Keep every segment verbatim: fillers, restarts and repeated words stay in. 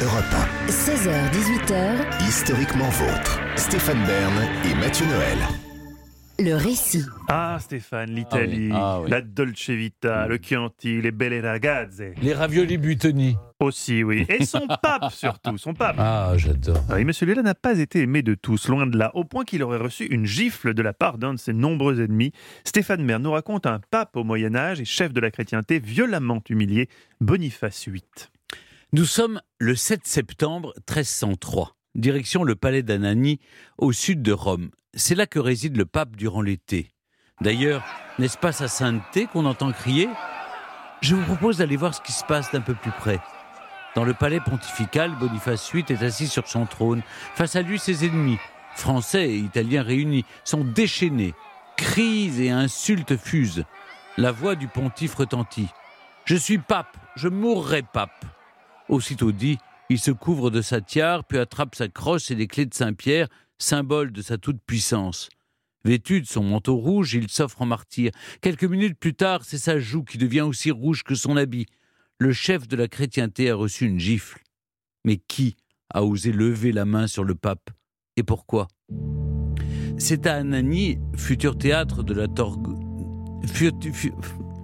Europe un. seize heures dix-huit heures. Historiquement vôtre. Stéphane Bern et Mathieu Noël. Le récit. Ah Stéphane, l'Italie, Ah oui, ah oui. la Dolce Vita, le Chianti, les belle ragazze. Les raviolis Buitoni. Aussi, oui. Et son pape surtout, son pape. Ah, j'adore. Ah oui, mais celui-là n'a pas été aimé de tous, loin de là, au point qu'il aurait reçu une gifle de la part d'un de ses nombreux ennemis. Stéphane Bern nous raconte un pape au Moyen-Âge et chef de la chrétienté violemment humilié, Boniface huit. Nous sommes le sept septembre treize cent trois. Direction le palais d'Anagni, au sud de Rome. C'est là que réside le pape durant l'été. D'ailleurs, n'est-ce pas sa sainteté qu'on entend crier ? Je vous propose d'aller voir ce qui se passe d'un peu plus près. Dans le palais pontifical, Boniface huit est assis sur son trône. Face à lui, ses ennemis, français et italiens réunis, sont déchaînés. Cris et insultes fusent. La voix du pontife retentit. « Je suis pape, je mourrai pape !» Aussitôt dit, il se couvre de sa tiare, puis attrape sa crosse et les clés de Saint-Pierre, symbole de sa toute-puissance. Vêtu de son manteau rouge, il s'offre en martyr. Quelques minutes plus tard, c'est sa joue qui devient aussi rouge que son habit. Le chef de la chrétienté a reçu une gifle. Mais qui a osé lever la main sur le pape ? Et pourquoi ? C'est à Anagni, futur théâtre de la Torgue... Fut... Fut...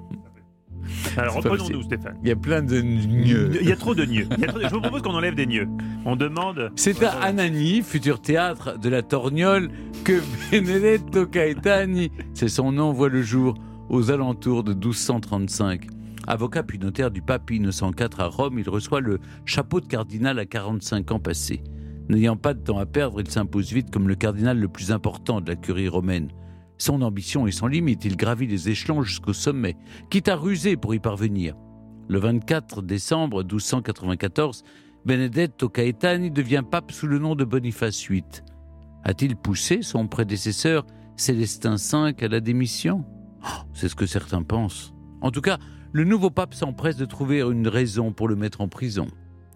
Alors reprenons-nous Stéphane. Il y a plein de nieux. Il y a trop de nieux. Il y a trop de... Je vous propose qu'on enlève des nieux. On demande... C'est à Anagni, futur théâtre de la Torgnole, que Benedetto Caetani, c'est son nom, voit le jour aux alentours de douze cent trente-cinq. Avocat puis notaire du pape Innocent quatre à Rome, il reçoit le chapeau de cardinal à quarante-cinq ans passés. N'ayant pas de temps à perdre, il s'impose vite comme le cardinal le plus important de la curie romaine. Son ambition est sans limite, il gravit les échelons jusqu'au sommet, quitte à ruser pour y parvenir. Le vingt-quatre décembre douze cent quatre-vingt-quatorze, Benedetto Caetani devient pape sous le nom de Boniface huit. A-t-il poussé son prédécesseur Célestin cinq à la démission ? Oh, c'est ce que certains pensent. En tout cas, le nouveau pape s'empresse de trouver une raison pour le mettre en prison.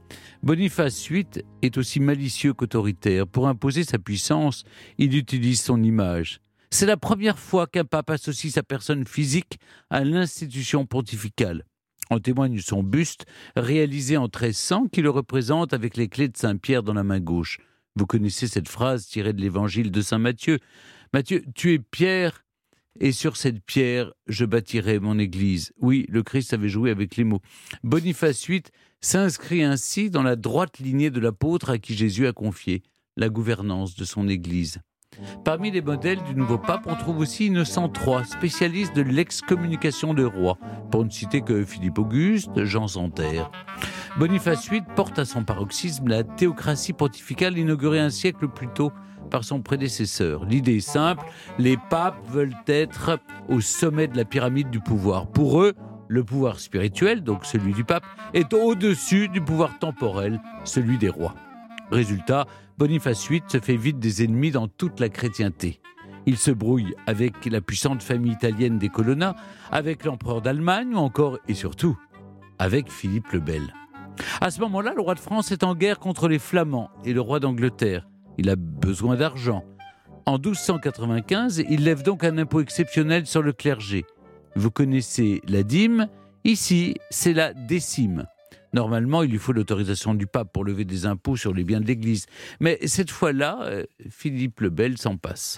Boniface huit est aussi malicieux qu'autoritaire. Pour imposer sa puissance, il utilise son image. C'est la première fois qu'un pape associe sa personne physique à l'institution pontificale. En témoigne son buste, réalisé en treize cents, qui le représente avec les clés de Saint-Pierre dans la main gauche. Vous connaissez cette phrase tirée de l'évangile de Saint Matthieu. « Matthieu, tu es Pierre, et sur cette pierre, je bâtirai mon église. » Oui, le Christ avait joué avec les mots. Boniface huit s'inscrit ainsi dans la droite lignée de l'apôtre à qui Jésus a confié la gouvernance de son église. Parmi les modèles du nouveau pape, on trouve aussi Innocent trois, spécialiste de l'excommunication de rois, pour ne citer que Philippe Auguste, Jean Santerre. Boniface huit porte à son paroxysme la théocratie pontificale inaugurée un siècle plus tôt par son prédécesseur. L'idée est simple, les papes veulent être au sommet de la pyramide du pouvoir. Pour eux, le pouvoir spirituel, donc celui du pape, est au-dessus du pouvoir temporel, celui des rois. Résultat, Boniface huit se fait vite des ennemis dans toute la chrétienté. Il se brouille avec la puissante famille italienne des Colonna, avec l'empereur d'Allemagne ou encore, et surtout, avec Philippe le Bel. À ce moment-là, le roi de France est en guerre contre les Flamands et le roi d'Angleterre. Il a besoin d'argent. En douze cent quatre-vingt-quinze, il lève donc un impôt exceptionnel sur le clergé. Vous connaissez la dîme, ici c'est la décime. Normalement, il lui faut l'autorisation du pape pour lever des impôts sur les biens de l'Église. Mais cette fois-là, euh, Philippe le Bel s'en passe.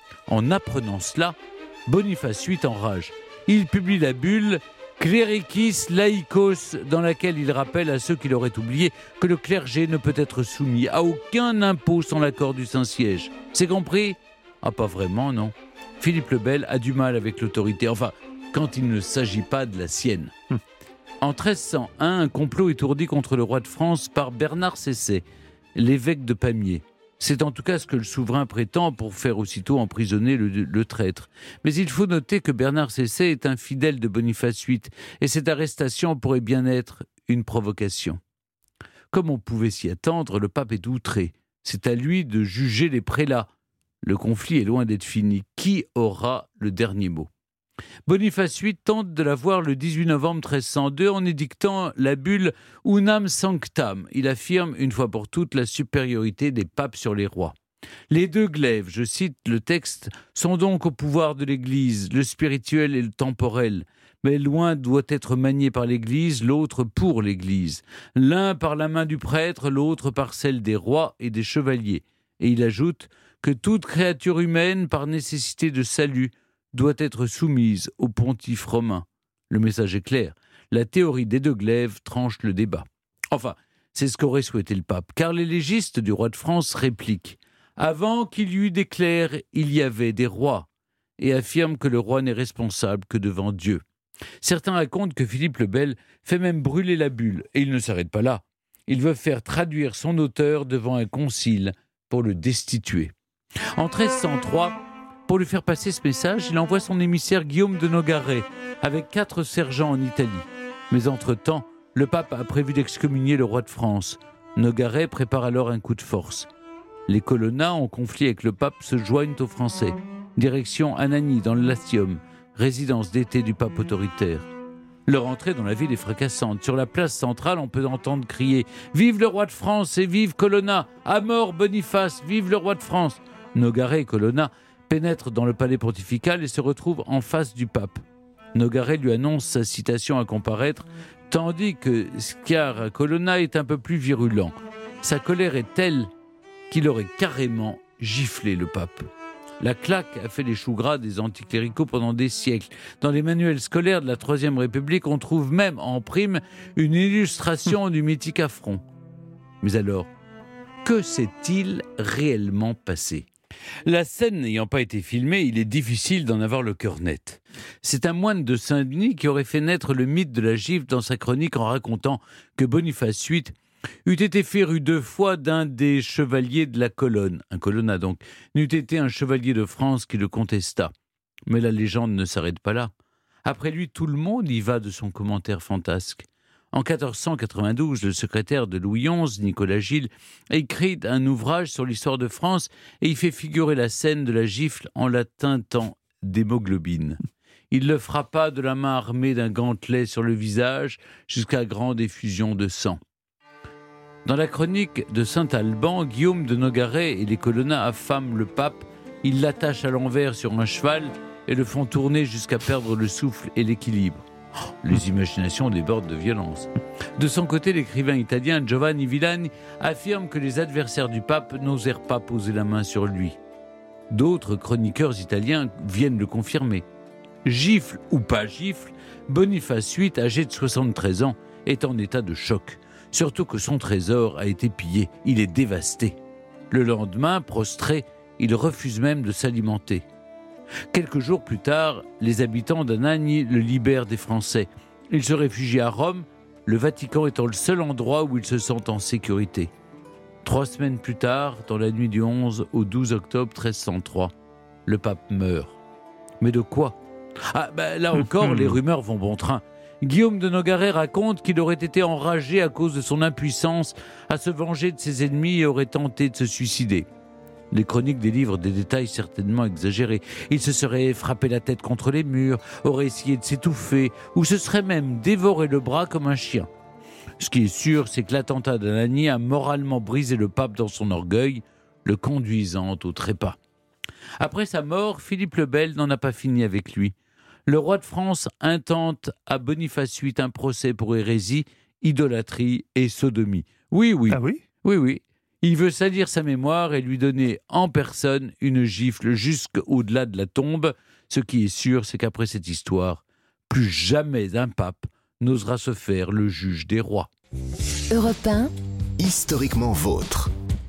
En apprenant cela, Boniface huit enrage. Il publie la bulle « Clericis laicos » dans laquelle il rappelle à ceux qui l'auraient oublié que le clergé ne peut être soumis à aucun impôt sans l'accord du Saint-Siège. C'est compris ? Ah, pas vraiment, non. Philippe le Bel a du mal avec l'autorité, enfin, quand il ne s'agit pas de la sienne. Hum. En treize cent un, un complot est ourdi contre le roi de France par Bernard Cesset, l'évêque de Pamiers. C'est en tout cas ce que le souverain prétend pour faire aussitôt emprisonner le, le traître. Mais il faut noter que Bernard Cesset est un fidèle de Boniface huit et cette arrestation pourrait bien être une provocation. Comme on pouvait s'y attendre, le pape est outré. C'est à lui de juger les prélats. Le conflit est loin d'être fini. Qui aura le dernier mot ? Boniface huit tente de l'avoir le dix-huit novembre treize cent deux en édictant la bulle Unam Sanctam. Il affirme une fois pour toutes la supériorité des papes sur les rois. Les deux glaives, je cite le texte, sont donc au pouvoir de l'Église, le spirituel et le temporel. Mais l'un doit être manié par l'Église, l'autre pour l'Église. L'un par la main du prêtre, l'autre par celle des rois et des chevaliers. Et il ajoute que toute créature humaine, par nécessité de salut, doit être soumise au pontife romain. Le message est clair. La théorie des deux glaives tranche le débat. Enfin, c'est ce qu'aurait souhaité le pape, car les légistes du roi de France répliquent « Avant qu'il y eût des clercs, il y avait des rois » et affirment que le roi n'est responsable que devant Dieu. Certains racontent que Philippe le Bel fait même brûler la bulle, et il ne s'arrête pas là. Il veut faire traduire son auteur devant un concile pour le destituer. En treize cent trois, pour lui faire passer ce message, il envoie son émissaire Guillaume de Nogaret avec quatre sergents en Italie. Mais entre-temps, le pape a prévu d'excommunier le roi de France. Nogaret prépare alors un coup de force. Les Colonna, en conflit avec le pape, se joignent aux Français. Direction Anagni, dans le Latium, résidence d'été du pape autoritaire. Leur entrée dans la ville est fracassante. Sur la place centrale, on peut entendre crier « Vive le roi de France et vive Colonna! À mort Boniface! Vive le roi de France !» Nogaret et Colonna pénètrent dans le palais pontifical et se retrouvent en face du pape. Nogaret lui annonce sa citation à comparaître, tandis que Sciarra Colonna est un peu plus virulent. Sa colère est telle qu'il aurait carrément giflé le pape. La claque a fait les choux gras des anticléricaux pendant des siècles. Dans les manuels scolaires de la Troisième République, on trouve même en prime une illustration du mythique affront. Mais alors, que s'est-il réellement passé ? La scène n'ayant pas été filmée, il est difficile d'en avoir le cœur net. C'est un moine de Saint-Denis qui aurait fait naître le mythe de la gifle dans sa chronique en racontant que Boniface huit eût été féru deux fois d'un des chevaliers de la colonne, un colonna donc, n'eût été un chevalier de France qui le contesta. Mais la légende ne s'arrête pas là. Après lui, tout le monde y va de son commentaire fantasque. En quatorze cent quatre-vingt-douze, le secrétaire de Louis onze, Nicolas Gilles, écrit un ouvrage sur l'histoire de France et il fait figurer la scène de la gifle en la teintant d'hémoglobine. Il le frappa de la main armée d'un gantelet sur le visage jusqu'à grande effusion de sang. Dans la chronique de Saint-Alban, Guillaume de Nogaret et les Colonna affament le pape. Ils l'attachent à l'envers sur un cheval et le font tourner jusqu'à perdre le souffle et l'équilibre. Oh, les imaginations débordent de violence. De son côté, l'écrivain italien Giovanni Villani affirme que les adversaires du pape n'osèrent pas poser la main sur lui. D'autres chroniqueurs italiens viennent le confirmer. Gifle ou pas gifle, Boniface huit, âgé de soixante-treize ans, est en état de choc. Surtout que son trésor a été pillé, il est dévasté. Le lendemain, prostré, il refuse même de s'alimenter. Quelques jours plus tard, les habitants d'Anagni le libèrent des Français. Il se réfugie à Rome, le Vatican étant le seul endroit où il se sent en sécurité. Trois semaines plus tard, dans la nuit du onze au douze octobre treize cent trois, le pape meurt. Mais de quoi ? Ah, ben là encore, les rumeurs vont bon train. Guillaume de Nogaret raconte qu'il aurait été enragé à cause de son impuissance à se venger de ses ennemis et aurait tenté de se suicider. Les chroniques délivrent des détails certainement exagérés. Il se serait frappé la tête contre les murs, aurait essayé de s'étouffer, ou se serait même dévoré le bras comme un chien. Ce qui est sûr, c'est que l'attentat d'Anagni a moralement brisé le pape dans son orgueil, le conduisant au trépas. Après sa mort, Philippe le Bel n'en a pas fini avec lui. Le roi de France intente à Boniface huit un procès pour hérésie, idolâtrie et sodomie. Oui, oui. Ah oui ? Oui, oui. Il veut salir sa mémoire et lui donner en personne une gifle jusqu'au-delà de la tombe. Ce qui est sûr, c'est qu'après cette histoire, plus jamais un pape n'osera se faire le juge des rois. Europe un, Historiquement vôtre.